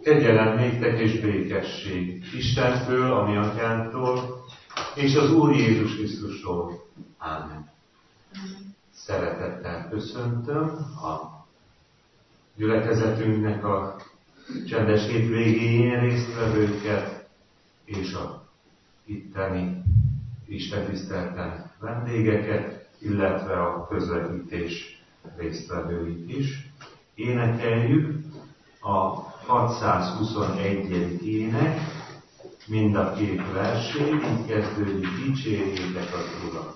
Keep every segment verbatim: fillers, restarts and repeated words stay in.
Kegyelem néktek és békesség Istentől, a mi atyánktól, és az Úr Jézus Krisztustól. Ámen. Szeretettel köszöntöm a gyülekezetünknek a csendes hétvégén résztvevőket és a itteni istentiszteleten vendégeket, illetve a közvetítés résztvevőit is. Énekeljük a hatszázhuszonegyedik ének, mind a két versét, így kezdődik: dicsérjétek az Urat.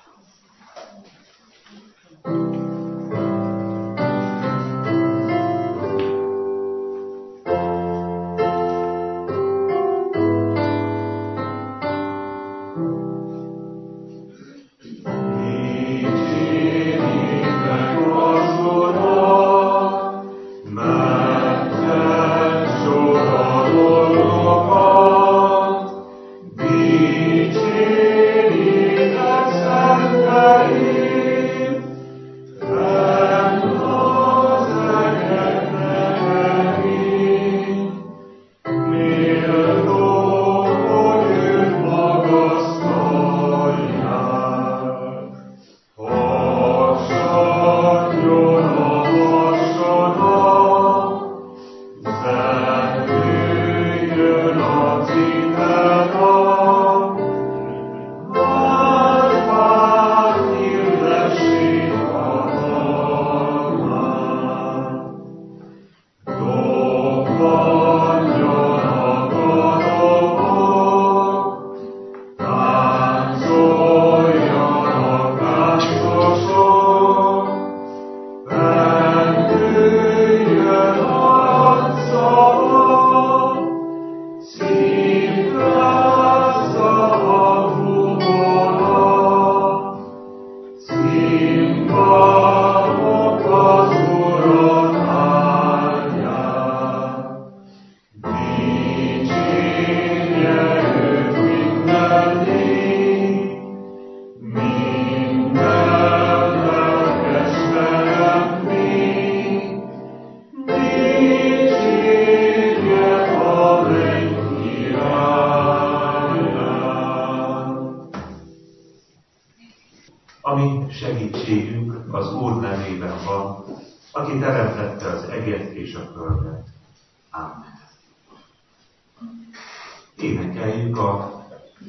Énekeljük a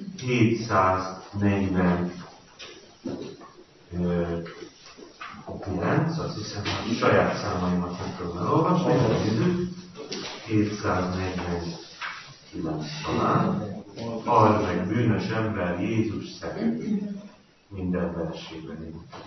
hétszáznegyvenkilenc, azt hiszem, hogy saját számaimat nem tudom elolvasni, de nézzük. hétszáznegyvenkilenc talán. Hald meg bűnös ember, Jézus szeret. Minden versében énekeljük.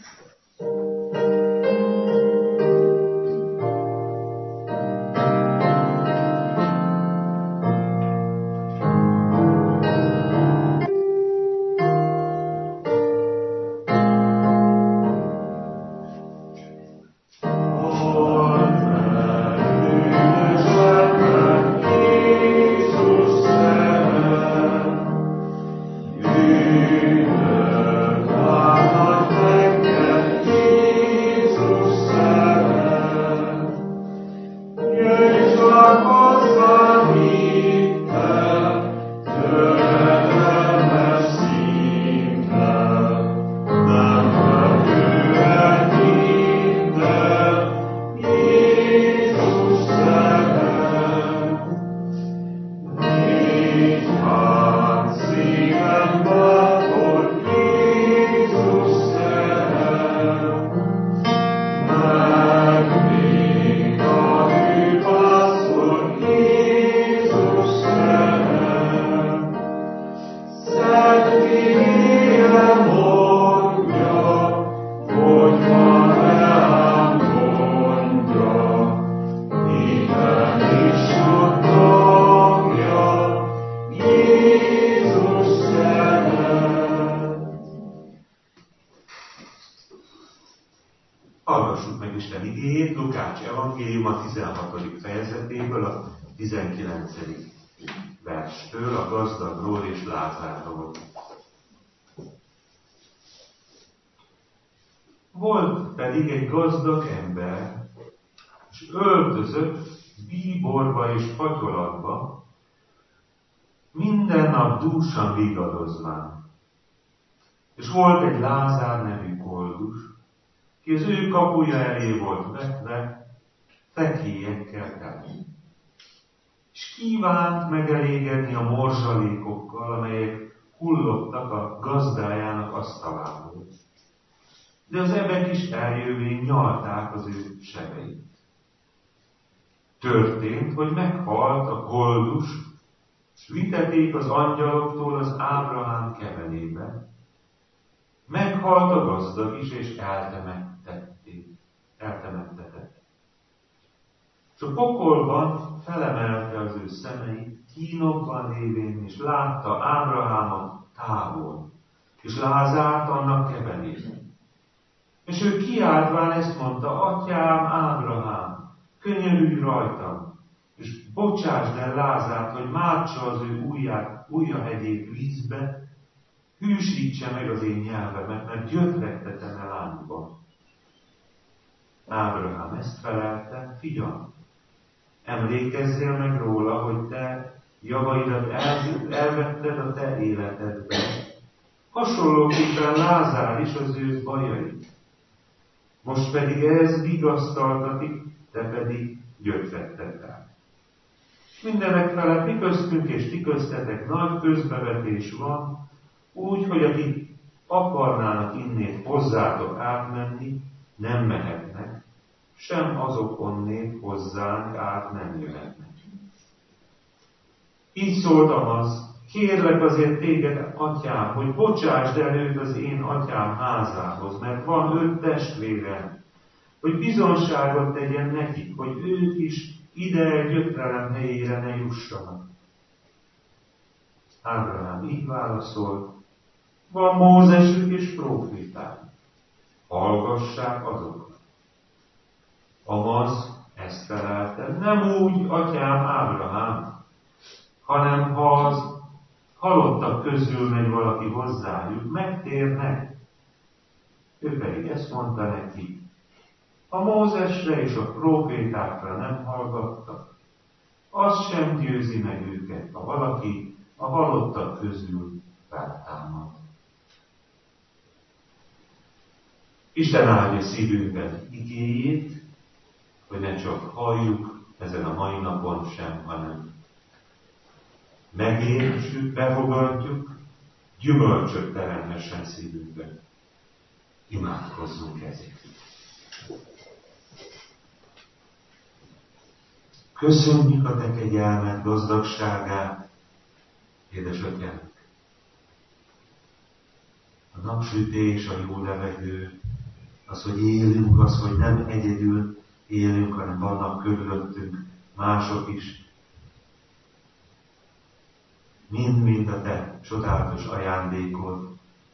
Hallgassuk meg Isten igéjét, Lukács evangélium a tizenhatodik fejezetéből, a tizenkilencedik verstől, a gazdagról és Lázárról. Volt pedig egy gazdag ember, és öltözött, bíborba és patyolatba, minden nap dúsan vigadozván. És volt egy Lázár nevű koldus, ki az ő kapuja elé volt vetve, fekélyekkel teli. És kívánt megelégedni a morzsalékokkal, amelyek hullottak a gazdájának asztalából. De az ebek is eljövén nyalták az ő sebeit. Történt, hogy meghalt a koldus, és vitették az angyaloktól az Ábrahám kevelébe. Meghalt a gazdag is, és eltemettették, eltemettetett. És a pokolban felemelte az ő szemeit, kínokban lévén, és látta Ábrahámot távol, és Lázárt annak kevelében. És ő kiáltván ezt mondta: Atyám Ábrahám, könyörülj rajtam, és bocsásd el Lázárt, hogy mártsa az ő ujját, ujjahegyét vízbe, hűsítse meg az én nyelvemet, mert gyötregtetem el lángban. Ábrahám ezt felelte: Figyelj, emlékezzél meg róla, hogy te javaidat el, elvetted a te életedben. Hasonlóképpen Lázár is az ő bajait. Most pedig ez vigasztaltatik, te pedig gyötregted el. Mindenek felett mi köztünk és ti köztetek nagy közbevetés van, úgy, hogy akik akarnának innét hozzátok átmenni, nem mehetnek, sem azok onnét hozzánk át nem jöhetnek. Így szóltam az, kérlek azért téged, atyám, hogy bocsásd el őt az én atyám házához, mert van öt testvérem, hogy bizonságot tegyen nekik, hogy ők is ide gyötrelem helyére ne jussanak. Ábrahám így válaszolt: Van Mózesük és próféták, hallgassák azokat. Amaz ezt felelte: Nem úgy, atyám Ábrahám, hanem ha az halottak közül megy valaki hozzájuk, megtérnek. Ő pedig ezt mondta neki: A Mózesre és a prófétákra nem hallgattak, az sem győzi meg őket, ha valaki a halottak közül feltámad. Isten áldja szívünkben igéjét, hogy ne csak halljuk ezen a mai napon sem, hanem megértsük, befogadjuk, gyümölcsöt teremhessen szívünkben. Imádkozzunk ezért. Köszönjük a te kegyelmed gazdagságát, édesatyánk. A napsütés, a jó levegő, az, hogy élünk, az, hogy nem egyedül élünk, hanem vannak körülöttünk mások is. Mind-mind a te csodálatos ajándékod,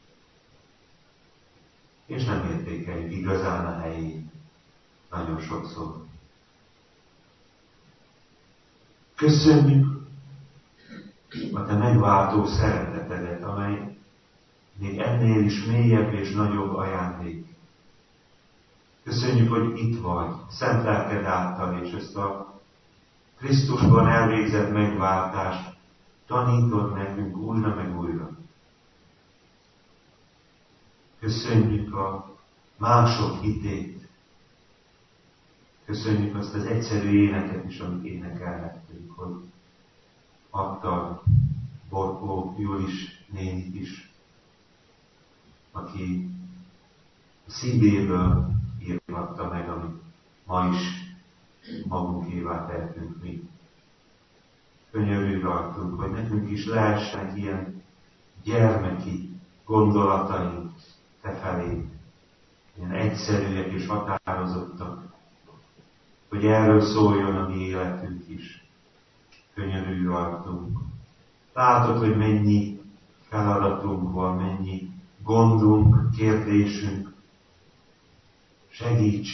és nem értékeljük igazán a helyét nagyon sokszor. Köszönjük a te megváltó szeretetedet, amely még ennél is mélyebb és nagyobb ajándék. Köszönjük, hogy itt vagy, szent lelked által, és ezt a Krisztusban elvégzett megváltást tanítod nekünk újra meg újra. Köszönjük a mások hitét. Köszönjük azt az egyszerű éneket is, amit énekelhettünk, hogy adtad Borkó Julis nénit is, aki a szívéből írhatta meg, amit ma is magunkévá tehetünk mi. Könyörülj rajtunk, hogy nekünk is lehessenek ilyen gyermeki gondolataink te felé, ilyen egyszerűek és határozottak, hogy erről szóljon a mi életünk is. Könyörülj rajtunk. Látod, hogy mennyi feladatunk van, mennyi gondunk, kérdésünk. Segíts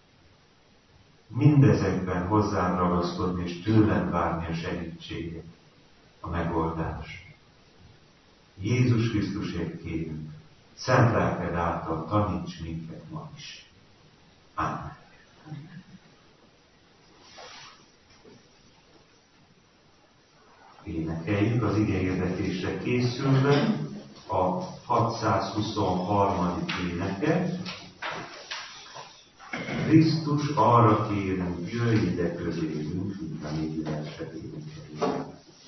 mindezekben hozzád ragaszkodni, és tőled várni a segítséget, a megoldást. Jézus Krisztusért kérünk, szent lelked által taníts minket ma is. Amen. énekeljük az igéhirdetésre készülve a hatszázhuszonharmadik éneket. Krisztus, arra kérünk, jöjj ide közélünk, mint a négy verset énekeljük.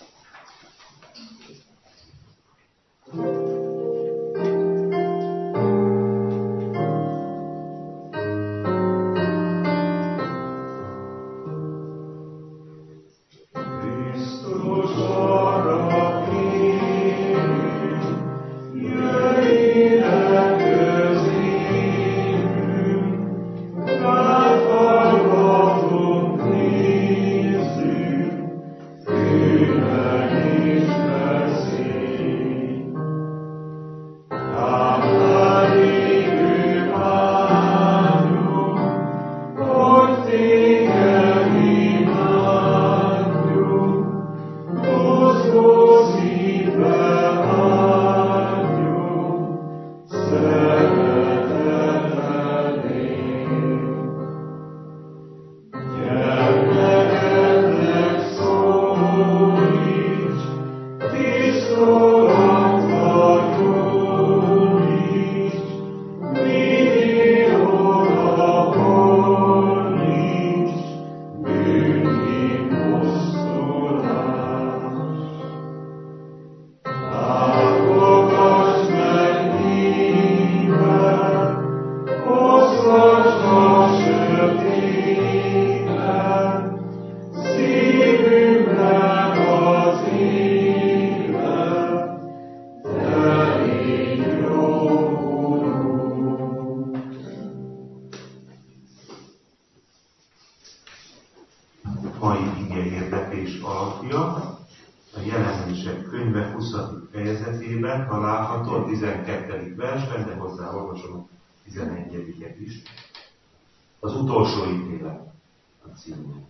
tizenkettedik versben, de hozzá olvasom a tizenegyediket is. Az utolsó ítélet a címén.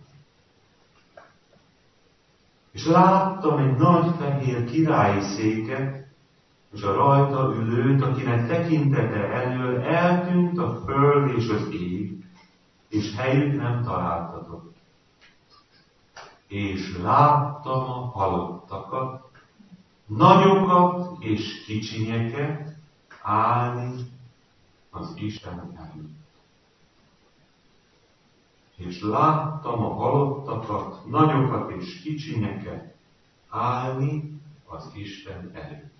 És láttam egy nagy fehér királyi széket, és a rajta ülőt, akinek tekintete elől eltűnt a föld és az ég, és helyük nem találtatott. És láttam a halottakat, nagyokat és kicsinyeket állni az Isten előtt. És láttam a halottakat, nagyokat és kicsinyeket állni az Isten előtt.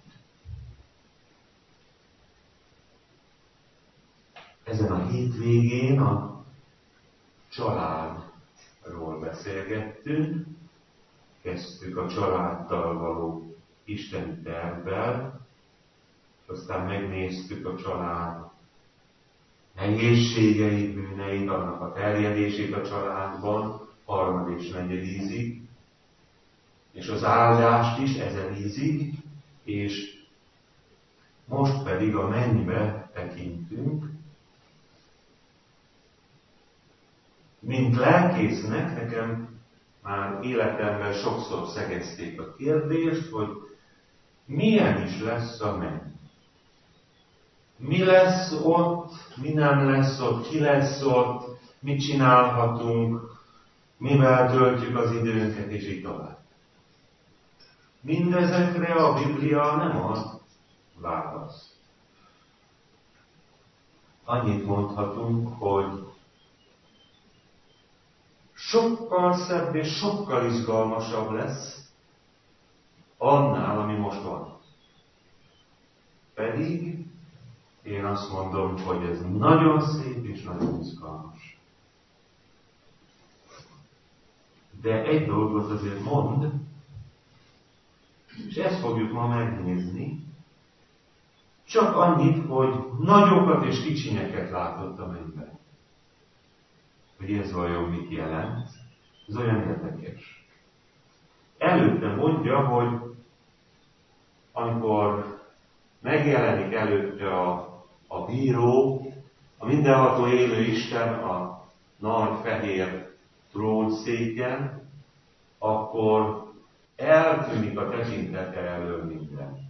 Ezen a hétvégén a családról beszélgettünk, kezdtük a családdal való isteni tervvel, és aztán megnéztük a család nehézségeit, bűneit, annak a terjedését a családban, harmad és negyed ízig, és az áldást is ezen ízig, és most pedig a mennybe tekintünk. Mint lelkésznek nekem már életemben sokszor szegezték a kérdést, hogy milyen is lesz a menny. Mi lesz ott, mi nem lesz ott, ki lesz ott, mit csinálhatunk, mivel töltjük az időnket, és így tovább. Mindezekre a Biblia nem ad választ. Annyit mondhatunk, hogy sokkal szebb és sokkal izgalmasabb lesz annál, ami most van. Pedig én azt mondom, hogy ez nagyon szép és nagyon izgalmas. De egy dolgot azért mond, és ezt fogjuk ma megnézni, csak annyit, hogy nagyokat és kicsinyeket látott a mennyben. Hogy ez vajon mit jelent, ez olyan érdekes. Előtte mondja, hogy amikor megjelenik előtte a, a bíró, a mindenható élő Isten a nagy fehér trónszéken, akkor eltűnik a tekintete elől minden.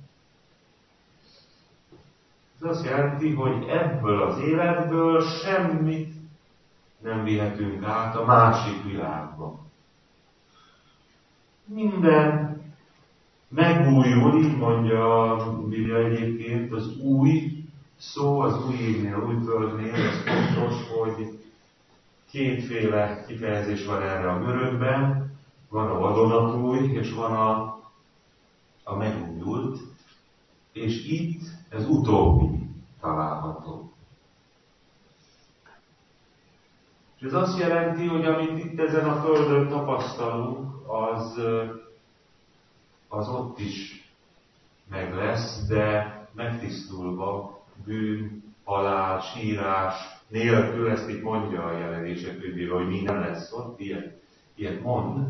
Ez azt jelenti, hogy ebből az életből semmit nem vihetünk át a másik világba. Minden megújul, így mondja a Biblia egyébként, az új szó, az új égnél, új földnél, ez fontos, hogy kétféle kifejezés van erre a görögben, van a vadonatúj, és van a, a megújult, és itt ez utóbbi található. És ez azt jelenti, hogy amit itt ezen a földön tapasztalunk, az, az ott is meg lesz, de megtisztulva, bűn, halál, sírás nélkül, ezt itt mondja a Jelenések könyvében, hogy minden lesz ott, ilyet, ilyet mond.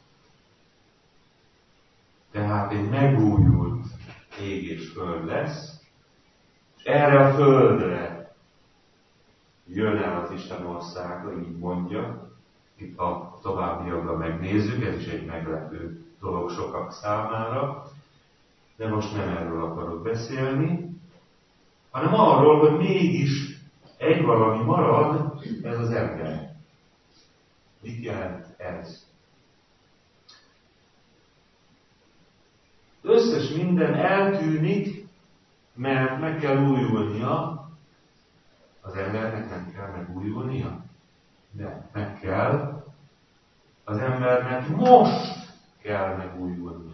Tehát egy megújult ég és föld lesz, és erre a földre jön el az Isten országa, így mondja. Itt a továbbiakban megnézzük, ez is egy meglepő dolog sokak számára, de most nem erről akarok beszélni, hanem arról, hogy mégis egy valami marad, ez az ember. Mit jelent ez? Összes minden eltűnik, mert meg kell újulnia. Az embernek nem kell megújulnia, de meg kell. Az embernek most kell megújulnia.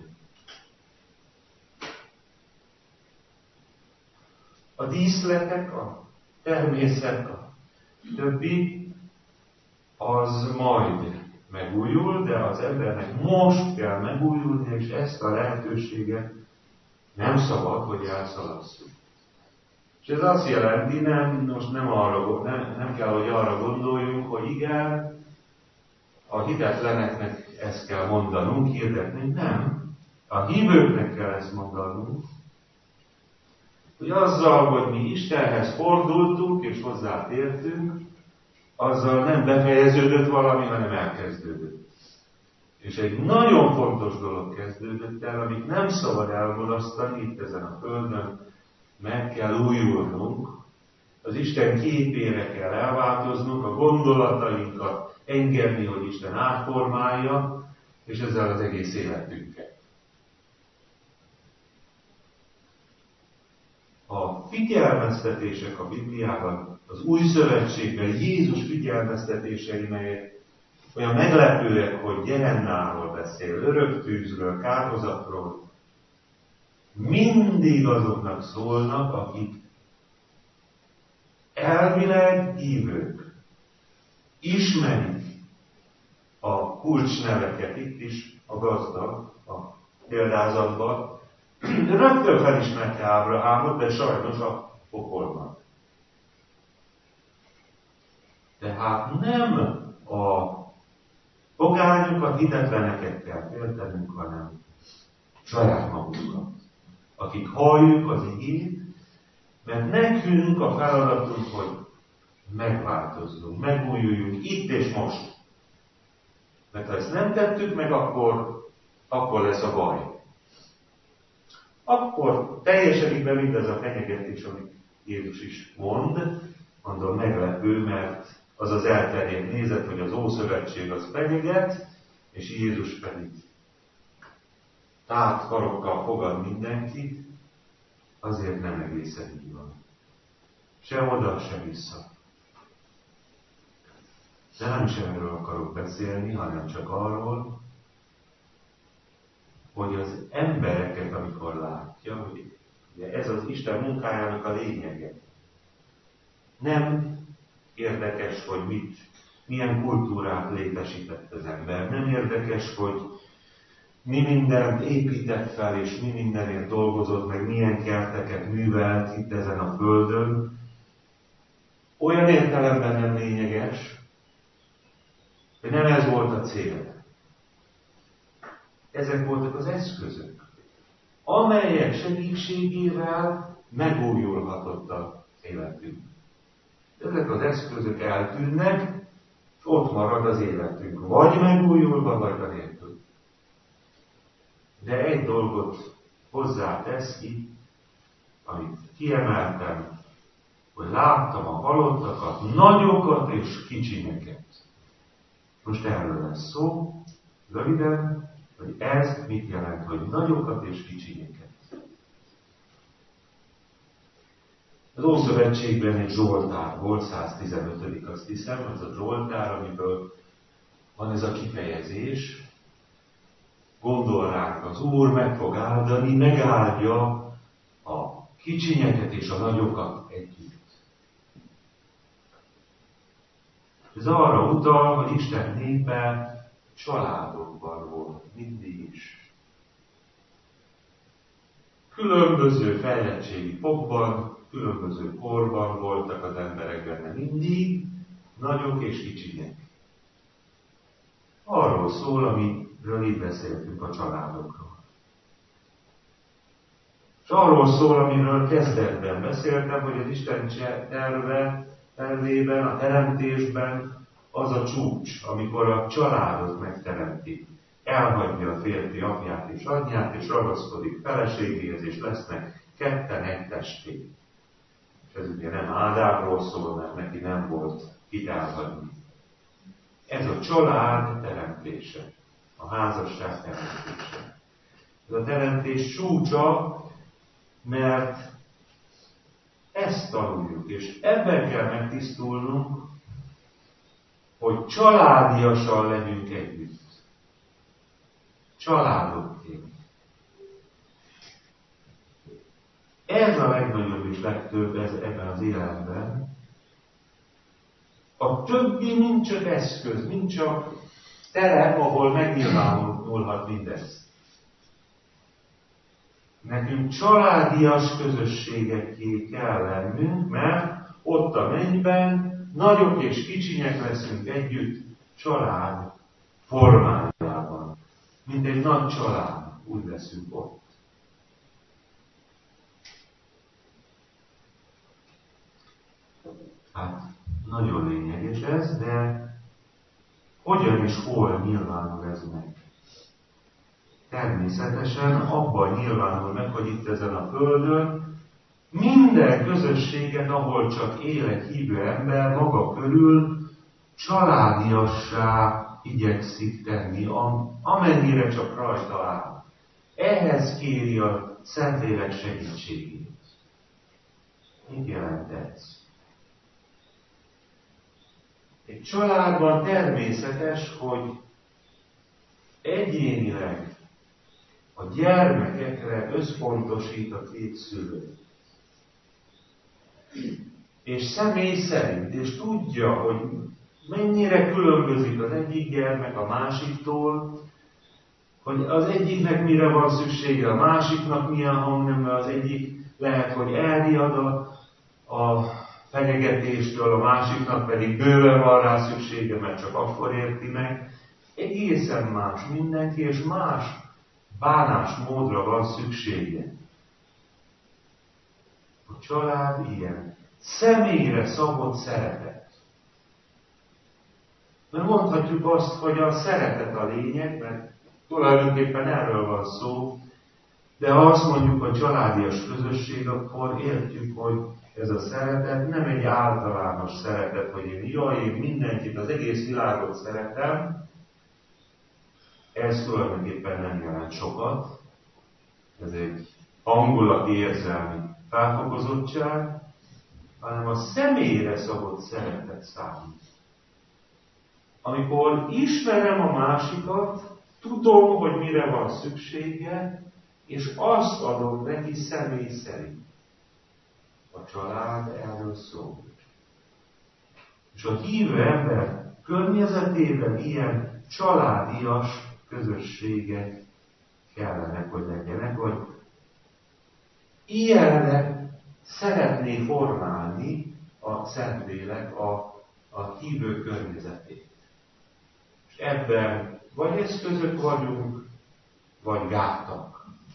A díszletek, a természet, a többi, az majd megújul, de az embernek most kell megújulni, és ezt a lehetőséget nem szabad, hogy elszalasszuk. És ez azt jelenti, nem, most nem, arra, nem, nem kell, hogy arra gondoljunk, hogy igen, a hitetleneknek ezt kell mondanunk, hirdetni, nem. A hívőknek kell ezt mondanunk, hogy azzal, hogy mi Istenhez fordultunk és hozzátértünk, azzal nem befejeződött valami, hanem elkezdődött. És egy nagyon fontos dolog kezdődött el, amit nem szabad elmulasztani itt ezen a földön, meg kell újulnunk, az Isten képére kell elváltoznunk, a gondolatainkat engedni, hogy Isten átformálja, és ezzel az egész életünket. A figyelmeztetések a Bibliában, az Új Szövetségben Jézus figyelmeztetései, melyek olyan meglepőek, hogy Gehennáról beszél, örök tűzről, kárhozatról, mindig azoknak szólnak, akik elvileg hívők, ismerik a kulcsneveket, itt is a gazdag, a példázatban, rögtön felismerte Ábrahámot, de sajnos a pokolban. Tehát nem a pogányokat, hitetleneket kell féltenünk, hanem saját magunkat, akik halljuk az igét, mert nekünk a feladatunk, hogy megváltozzunk, megújuljunk itt és most. Mert ha ezt nem tettük meg, akkor, akkor lesz a baj. Akkor teljesedik be mindez a fenyegetés, amit Jézus is mond, mondom meglepő, mert az az elterjedt nézet, hogy az Ószövetség az fenyeget, és Jézus pedig tárt karokkal fogad mindenkit, azért nem egészen így van. Se oda, se vissza. De nem is erről akarok beszélni, hanem csak arról, hogy az embereket, amikor látja, hogy ugye ez az Isten munkájának a lényege. Nem érdekes, hogy mit, milyen kultúrát létesített az ember. Nem érdekes, hogy mi mindent épített fel, és mi mindenért dolgozott, meg milyen kerteket művelt itt ezen a földön. Olyan értelemben nem lényeges, hogy nem ez volt a cél. Ezek voltak az eszközök, amelyek segítségével megújulhatott az életünk. Ezek az eszközök eltűnnek, és ott marad az életünk, vagy megújulva, vagy anélkül. De egy dolgot hozzátesz ki, amit kiemeltem, hogy láttam a halottakat, nagyokat és kicsinyeket. Most erről lesz szó, röviden, hogy ez mit jelent, hogy nagyokat és kicsinyeket. Az Ószövetségben egy Zsoltár volt, száztizenötödik azt hiszem, az a Zsoltár, amiből van ez a kifejezés, gondol ránk az Úr, meg fog áldani, megáldja a kicsinyeket és a nagyokat együtt. Ez arra utal, hogy Isten népe családokban volt, mindig is. Különböző fejlettségi fokban, különböző korban voltak az emberek benne, mindig nagyok és kicsinyek. Arról szól, amiről itt beszéltünk, a családokról. És arról szól, amiről kezdetben beszéltem, hogy az Isten terve, tervében, a teremtésben az a csúcs, amikor a családot megteremti. Elhagyja a férfi apját és anyját, és ragaszkodik feleségéhez, és lesznek ketten egy testé. És ez ugye nem Ádámról szól, mert neki nem volt kit elhagyni. Ez a család teremtése, a házasság teremtése. Ez a teremtés csúcsa, mert ezt tanuljuk, és ebben kell megtisztulnunk, hogy családiasan legyünk együtt. Családokként. Ez a legnagyobb és legtöbb ez, ebben az életben. A többi mind csak eszköz, mind csak terep, ahol megnyilvánulhat mindez. Nekünk családias közösségekké kell lennünk, mert ott a mennyben nagyok és kicsinyek leszünk együtt család formájában. Mint egy nagy család, úgy leszünk ott. Hát, nagyon lényeges ez, de hogyan és hol nyilvánul ez meg? Természetesen abban nyilvánul meg, hogy itt ezen a földön minden közösséget, ahol csak él egy hívő ember, maga körül családiassá igyekszik tenni, amennyire csak rajta áll. Ehhez kéri a Szentlélek segítségét. Mit jelent ez? Egy családban természetes, hogy egyénileg a gyermekekre összpontosít a két szülő. És személy szerint, és tudja, hogy mennyire különbözik az egyik gyermek a másiktól, hogy az egyiknek mire van szüksége, a másiknak milyen hangnemben, az egyik lehet, hogy elriad a, a fenyegetéstől, a másiknak pedig bőven van rá szüksége, mert csak akkor érti meg. Egészen más mindenki, és más bánásmódra van szüksége. A család ilyen személyre szabott szeretet. Mert mondhatjuk azt, hogy a szeretet a lényeg, mert tulajdonképpen erről van szó, de ha azt mondjuk, hogy családias közösség, akkor értjük, hogy ez a szeretet nem egy általános szeretet, hogy én jaj, én mindenkit, az egész világot szeretem. Ez tulajdonképpen nem jelent sokat. Ez egy hangulati érzelmi felfokozottság, hanem a személyre szabott szeretet számít. Amikor ismerem a másikat, tudom, hogy mire van szüksége, és azt adom neki személy szerint. A család erről szól. És a hívő ember környezetében ilyen családias közösségek kellene, hogy legyenek, hogy ilyenre szeretné formálni a Szentlélek a, a hívő környezetét. És ebben vagy eszközök vagyunk, vagy gátak.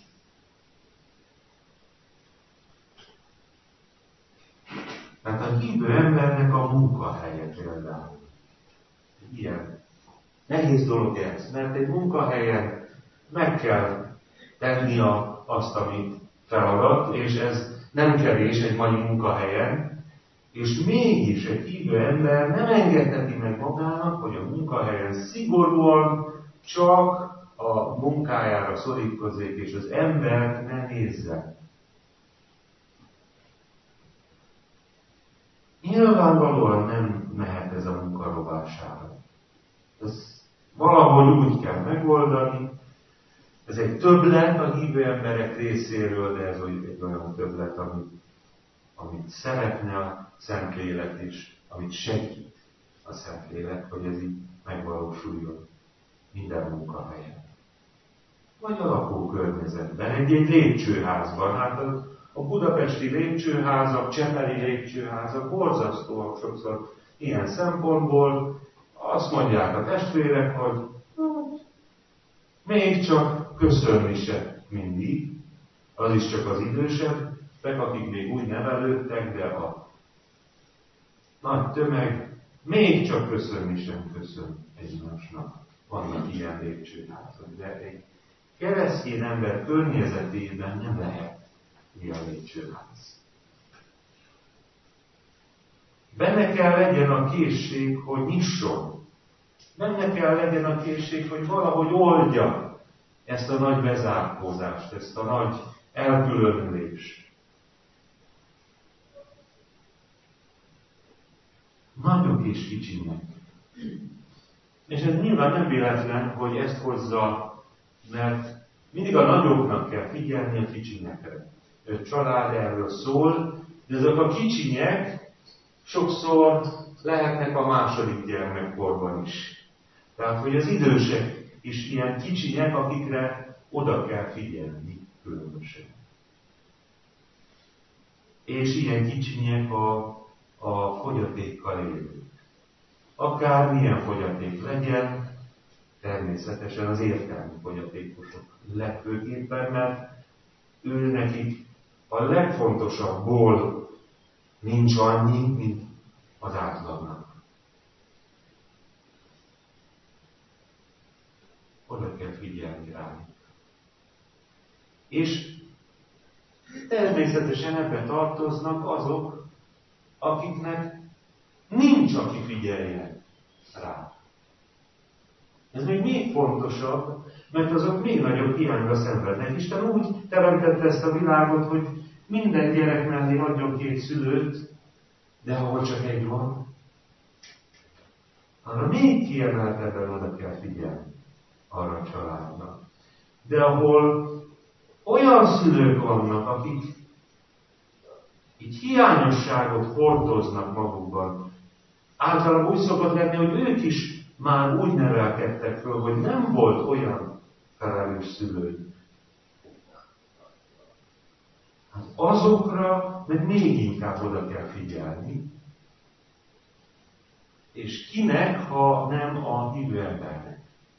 Tehát a hívő embernek a munkahelye például. Ilyen nehéz dolog ez, mert egy munkahelyen meg kell tenni a, azt, amit feladat, és ez nem kevés egy mai munkahelyen, és mégis egy hívő ember nem engedheti meg magának, hogy a munkahelyen szigorúan csak a munkájára szorítkozzék, és az embert ne nézze. Nyilvánvalóan nem mehet ez a munka rovására. Ez valahogy úgy kell megoldani. Ez egy többlet a hívő emberek részéről, de ez egy olyan többlet, amit, amit szeretne a Szentlélek, és amit segít a Szentlélek, hogy ez így megvalósuljon minden munkahelyen. Vagy a lakókörnyezetben, egy-egy lépcsőházban. Hát a, a budapesti lépcsőházak, csepeli lépcsőházak borzasztóak sokszor ilyen szempontból. Azt mondják a testvérek, hogy még csak köszönni se mindig, az is csak az idősebbek, akik még úgy nevelődtek, de a nagy tömeg még csak köszönni sem köszön egymásnak. Vannak ilyen lépcsőházak, de egy keresztény ember környezetében nem lehet ilyen lépcsőház. Benne kell legyen a készség, hogy nyisson. Benne kell legyen a készség, hogy valahogy oldja ezt a nagy bezárkózást, ezt a nagy elkülönülést. Nagyok és kicsinek. És ez nyilván nem véletlen, hogy ezt hozza, mert mindig a nagyoknak kell figyelni a kicsinyekre. A család erről szól, de ezek a kicsinyek sokszor lehetnek a második gyermekkorban is. Tehát, hogy az idősek is ilyen kicsinyek, akikre oda kell figyelni különösen. És ilyen kicsinyek a, a fogyatékkal élők. Akármilyen fogyaték legyen, természetesen az értelmi fogyatékosok legfőképpen, mert ő nekik a legfontosabbból nincs annyi, mint az átlagnak. Oda kell figyelni rájuk. És természetesen ebbe tartoznak azok, akiknek nincs, aki figyeljen rá. Ez még még fontosabb, mert azok még nagyobb hiányra szenvednek. Isten úgy teremtette ezt a világot, hogy minden gyerek mellé adjon két szülőt, de ahol csak egy van, arra még kiemeltebben oda kell figyelni arra a családnak. De ahol olyan szülők vannak, akik így hiányosságot hordoznak magukban, általában úgy szokott lenni, hogy ők is már úgy nevelkedtek föl, hogy nem volt olyan felelős szülő. Hát azokra meg még inkább oda kell figyelni. És kinek, ha nem a hívő embernek.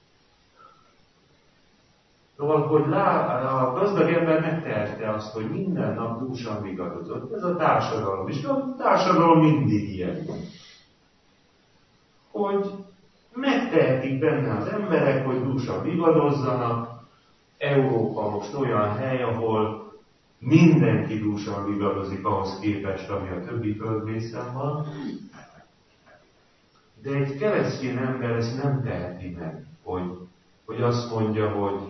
Szóval, hogy lá, a gazdag ember megtehette azt, hogy minden nap dúsan vigadozott. Ez a társadalom is. A társadalom mindig ilyen. Hogy megtehetik benne az emberek, hogy dúsan vigadozzanak. Európa most olyan hely, ahol mindenki dúsan vigadozik ahhoz képest, ami a többi földrészen van. De egy keresztény ember ezt nem teheti meg, hogy, hogy azt mondja, hogy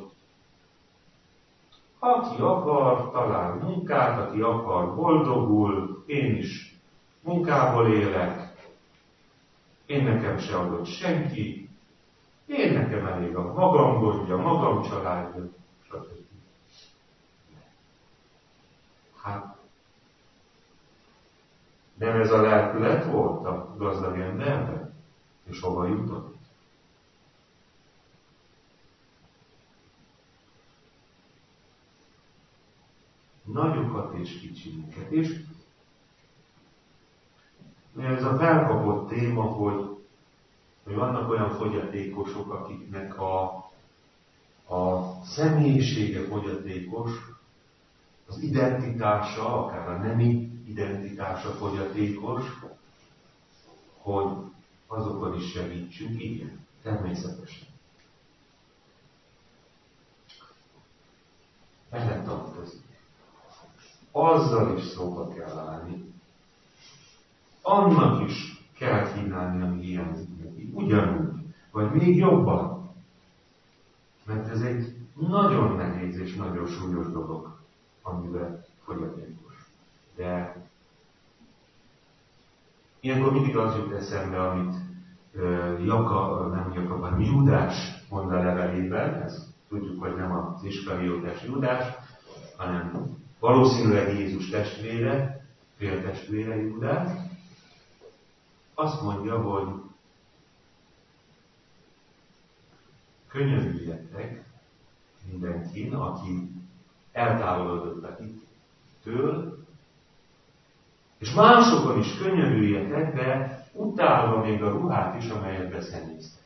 aki akar, talál munkát, aki akar, boldogul, én is munkából élek, én nekem se adott senki, én nekem elég a magam gondja, magam családja, stb. Hát, nem ez a lelkület volt a gazdag emberben? És hova jutott? Nagyokat és kicsinyeket. És ez a felkapott téma, hogy, hogy vannak olyan fogyatékosok, akiknek a, a személyisége fogyatékos, az identitása, akár a nemi identitása fogyatékos, hogy azokon is segítsünk. Igen, természetesen. Bele tartozik. Azzal is szóba kell állni. Annak is kell kínálni, ami hiányzik neki. Ugyanúgy, vagy még jobban. Mert ez egy nagyon nehéz és nagyon súlyos dolog, amiben fogyatékos. De ilyenkor mindig az jut eszembe, amit uh, Jaka, nem Jaka, hanem Júdás mond a levelében, ezt tudjuk, hogy nem az iskariótes Júdás, hanem valószínűleg Jézus testvére, féltestvére Júdás. Azt mondja, hogy könyörüljetek mindenkin, aki eltávolodott a hittől, és másokon is könyörüljetek, de utálva még a ruhát is, amelyet beszennyeztek.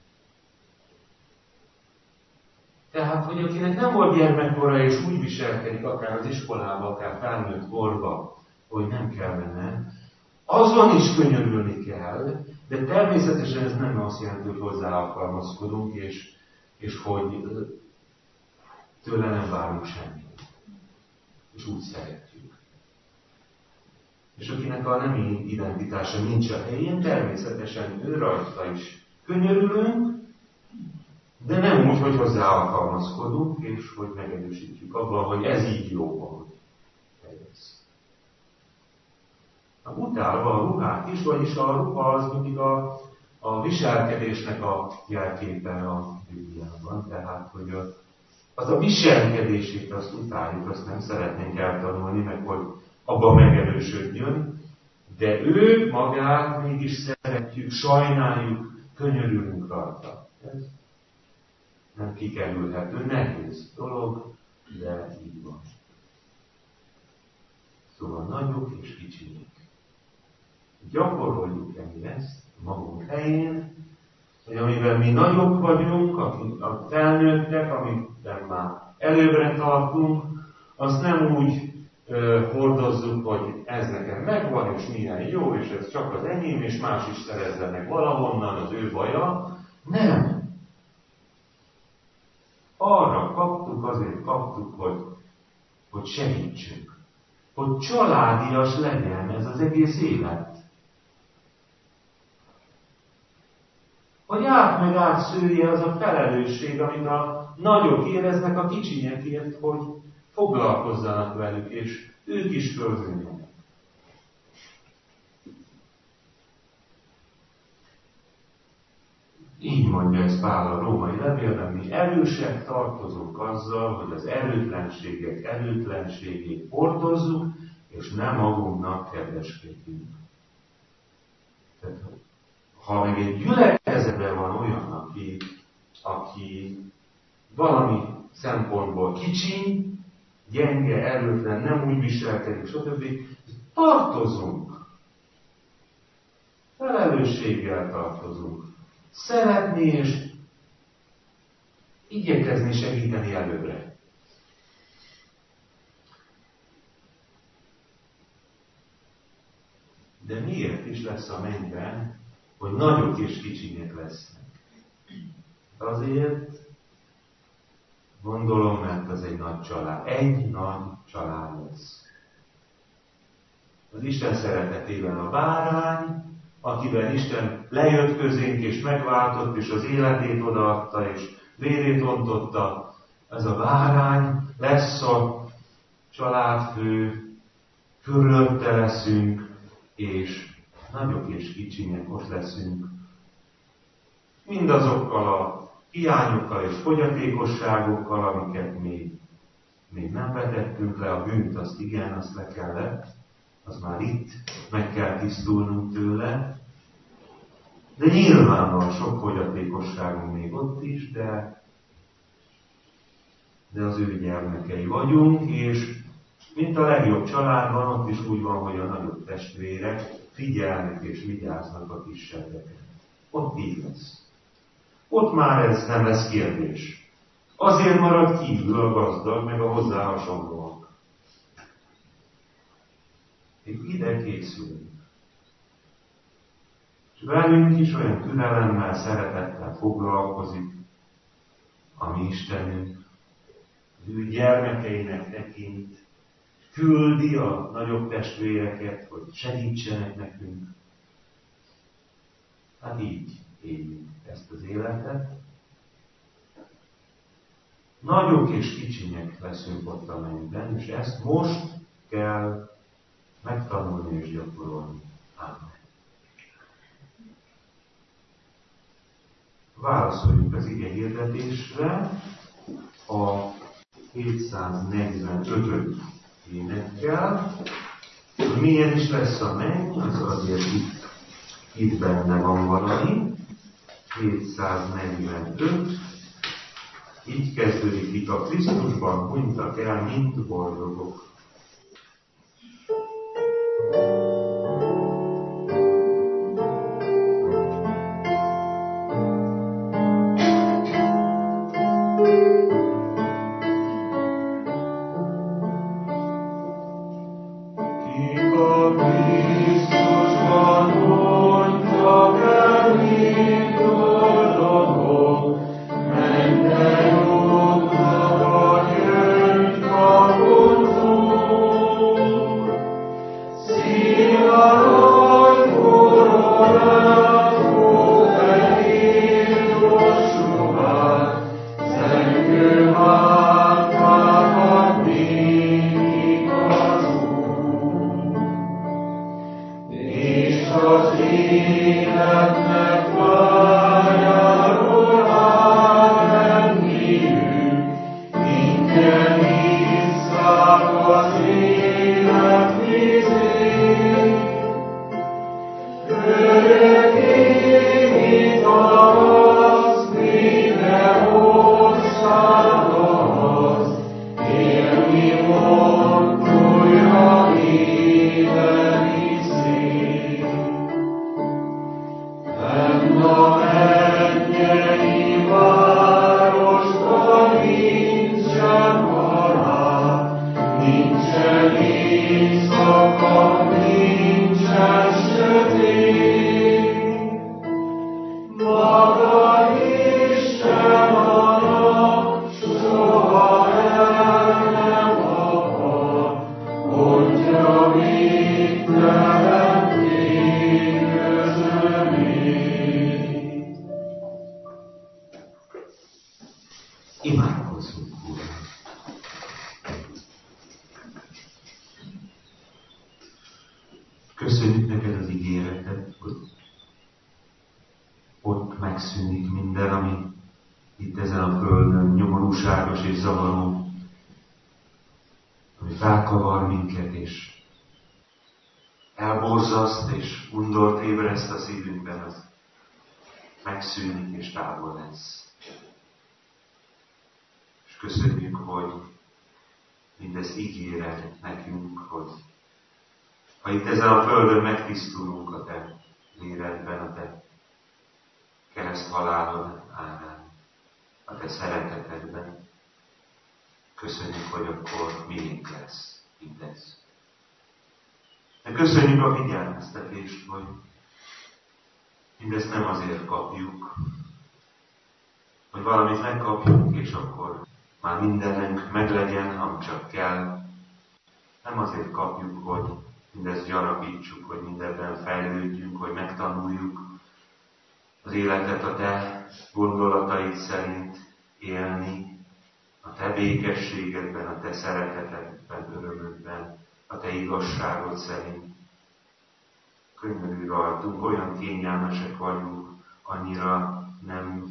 Tehát, hogy akinek nem volt gyermekkora, és úgy viselkedik, akár az iskolában, akár felnőtt korba, hogy nem kellene, azon is könyörülni kell, de természetesen ez nem azt jelenti, hogy hozzá alkalmazkodunk, és, és hogy tőle nem várunk semmit. És úgy szeretjük. És akinek a nemi identitása nincs a helyén, természetesen ő rajta is könyörülünk, de nem úgy, hogy hozzá alkalmazkodunk, és hogy megerősítjük abban, hogy ez így jó van. Ez. Utálva a ruhát is, vagyis a ruha az mindig a, a viselkedésnek a jelképe a Bibliában. Tehát, hogy a, az a viselkedését azt utáljuk, azt nem szeretnénk eltanulni, meg hogy abban megerősödjön, de ő magát mégis szeretjük, sajnáljuk, könyörülünk rajta. Ez nem kikerülhető, nehéz dolog, de így van. Szóval nagyok és kicsinyek. Gyakoroljuk-e mi ezt magunk helyén, hogy amiben mi nagyok vagyunk, a felnőttek, amiben már előbbre tartunk, azt nem úgy ö, hordozzuk, hogy ez nekem megvan, és milyen jó, és ez csak az enyém, és más is szerezze meg valahonnan, az ő baja. Nem. Arra kaptuk, azért kaptuk, hogy, hogy segítsünk. Hogy családias legyen ez az egész élet. Hogy át meg átszője az a felelősség, amit a nagyok éreznek a kicsinyekért, hogy foglalkozzanak velük, és ők is fölnőjenek. Így mondja ez Pál a római levélben, mi erősek tartozunk azzal, hogy az erőtlenségek erőtlenségét hordozzuk, és nem magunknak kedveskedjünk. Tehát, ha meg egy gyülekezetben van olyan, aki, aki valami szempontból kicsi, gyenge, erőtlen, nem úgy viselkedik, stb. Tartozunk. Felelősséggel tartozunk. Szeretni és igyekezni segíteni előre. De miért is lesz a mennyben, hogy nagyok és kicsinyek lesznek? Azért gondolom, mert az egy nagy család. Egy nagy család lesz. Az Isten szeretetében a bárány, akivel Isten lejött közénk, és megváltott, és az életét odaadta, és vérét ontotta, ez a bárány lesz a családfő, körülötte leszünk, és nagyok és kicsinyek ott leszünk. Mindazokkal a hiányokkal és fogyatékosságokkal, amiket még, még nem vetettünk le, a bűnt, azt igen, azt le kellett, az már itt meg kell tisztulnunk tőle. De nyilván van sok fogyatékosságunk még ott is, de, de az ő gyermekei vagyunk, és mint a legjobb családban, ott is úgy van, hogy a nagyobb testvérek figyelnek és vigyáznak a kisebbeket. Ott így lesz. Ott már ez nem lesz kérdés. Azért marad kívül a gazdag, meg a hozzá hasonlóak. Még ide készülünk. És velünk is olyan türelemmel, szeretettel foglalkozik a mi Istenünk. Az ő gyermekeinek tekint, küldi a nagyobb testvéreket, hogy segítsenek nekünk. Hát így éljük ezt az életet. nagyok és kicsinyek leszünk ott a mennyben, és ezt most kell megtanulni és gyakorolni. Amen. Válaszoljunk az ige hirdetésre a hétszáznegyvenötöt énekkel. Milyen is lesz a menny, az azért itt, itt benne van valami. hétszáznegyvenöt. Így kezdődik itt a Krisztusban hunytak el, mint boldogok. Imádkozzunk, Uram! Köszönjük neked az ígéretet, hogy ott megszűnik minden, ami itt ezen a földön nyomorúságos és zavaró, ami felkavar minket, és elborzaszt, és undort ébreszt a szívünkben, az megszűnik és távol lesz. És köszönjük, hogy mindez ígéret nekünk, hogy ha itt ezen a földön megtisztulunk a te léledben, a te kereszthalálod árán, a te szeretetedben, köszönjük, hogy akkor miénk lesz mindez. De köszönjük a figyelmeztetést, hogy mindezt nem azért kapjuk, hogy valamit megkapjunk, és akkor már mindenünk meglegyen, ami csak kell. Nem azért kapjuk, hogy mindezt gyarapítsuk, hogy mindenben fejlődjünk, hogy megtanuljuk az életet a te gondolataid szerint élni, a te békességedben, a te szeretetedben, örömödben, a te igazságod szerint. Könyörülj rajtunk, olyan kényelmesek vagyunk, annyira nem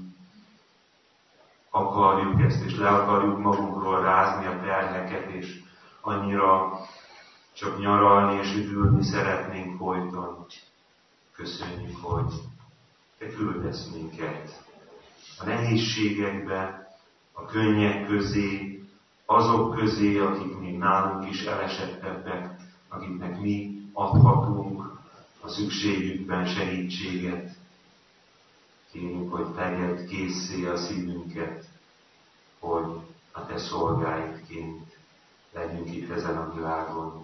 akarjuk ezt, és le akarjuk magunkról rázni a terheket, és annyira csak nyaralni és üdülni szeretnénk folyton. Köszönjük, hogy te küldesz minket a nehézségekbe, a könnyek közé, azok közé, akik még nálunk is elesettebbek, akiknek mi adhatunk a szükségükben segítséget. Kérünk, hogy tegyed készé a szívünket, hogy a te szolgáidként legyünk itt ezen a világon.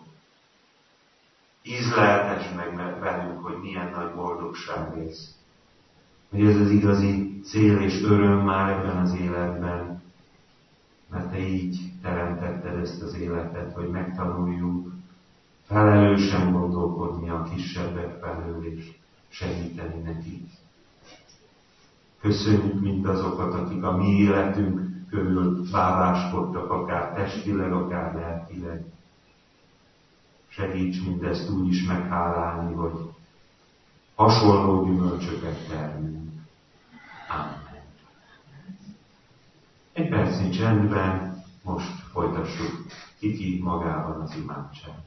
Ízleltesd meg velünk, hogy milyen nagy boldogság ez. Hogy ez az igazi cél és öröm már ebben az életben, mert te így teremtetted ezt az életet, hogy megtanuljuk felelősen gondolkodni a kisebbek felől és segíteni nekik. Köszönjük mindazokat, akik a mi életünk körül bábáskodtak, akár testileg, akár lelkileg. Segíts mindezt úgy is meghálálni, hogy hasonló gyümölcsöket termünk. Amen. Egy percnyi csendben most folytassuk Kiki magában az imádságot.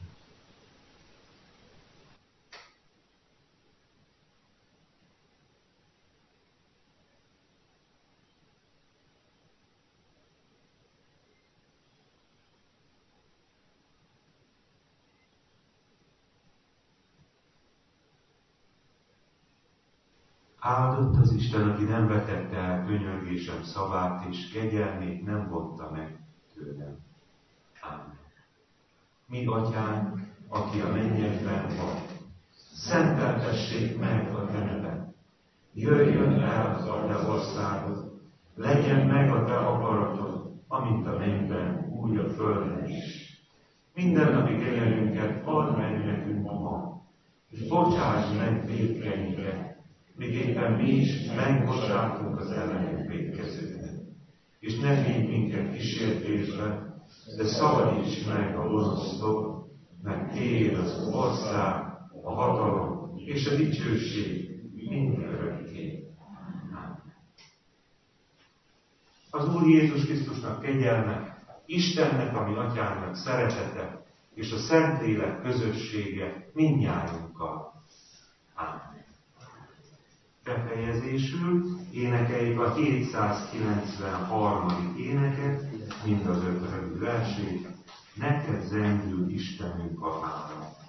Áldott az Isten, aki nem vetette el könyörgésem szavát, és kegyelmét nem vonta meg tőlem. Ámen. Mi atyánk, aki a mennyekben van, szenteltessék meg a te neved. Jöjjön el az a te országod, legyen meg a te akaratod, amint a mennyben, úgy a földön is. Mindennapi kenyerünket add meg nekünk ma, és bocsáss meg vétkeinket, miképpen mi is megbocsátunk az ellenünk vétkezőknek. És ne vigy minket kísértésbe, de szabadíts meg a gonosztól, mert tiéd az ország, a hatalom és a dicsőség mindörökké. Az Úr Jézus Krisztusnak kegyelme, Istennek, a mi atyánknak szeretete, és a Szentlélek közössége mindnyájunkkal. Ámen. Befejezésül énekeljük a hétszázkilencvenharmadik éneket, mind az öt rövid versét. Neked zengül Istenünk a hála.